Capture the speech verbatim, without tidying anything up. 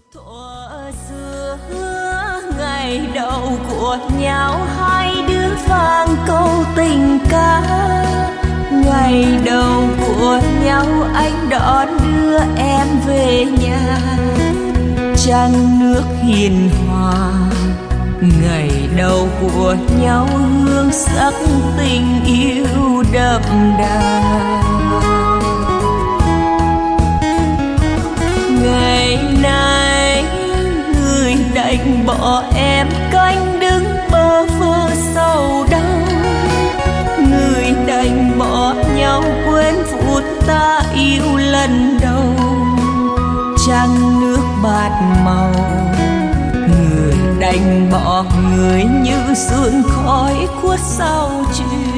Thuở xưa ngày đầu của nhau hai đứa vang câu tình ca. Ngày đầu của nhau anh đón đưa em về nhà. Trăng nước hiền hòa, ngày đầu của nhau hương sắc tình yêu đậm đà. Ngày nay người đành bỏ em canh đứng bơ vơ sầu đau. Người đành bỏ nhau quên phút ta yêu lần đầu. Trăng nước bạc màu, người đành bỏ người như sương khói khuất sau chuyện.